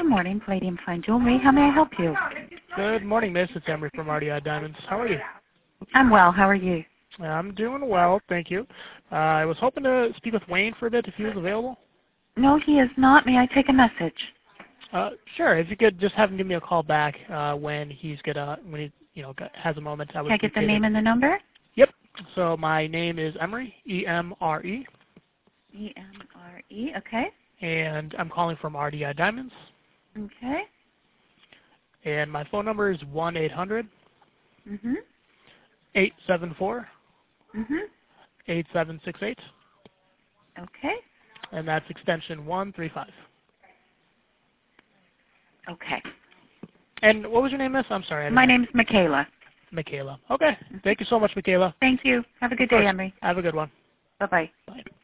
morning, Palladium Fine Jewelry. How may I help you? Good morning, Miss. It's Emery from RDI Diamonds. How are you? I'm well. How are you? I'm doing well, thank you. I was hoping to speak with Wayne for a bit if he was available. No, he is not. May I take a message? Sure. If you could just have him give me a call back when he has a moment. Can I get the name and the number? Yep. So my name is Emery, E-M-R-E. E-M-R-E. Okay. And I'm calling from RDI Diamonds. Okay. And my phone number is 1-800. Mhm. 874. Mhm. 8768. Okay. And that's extension 135. Okay. And what was your name, Miss? I'm sorry. My name's Michaela. Michaela. Okay. Thank you so much, Michaela. Thank you. Have a good day, Emery. Have a good one. Bye-bye. Bye.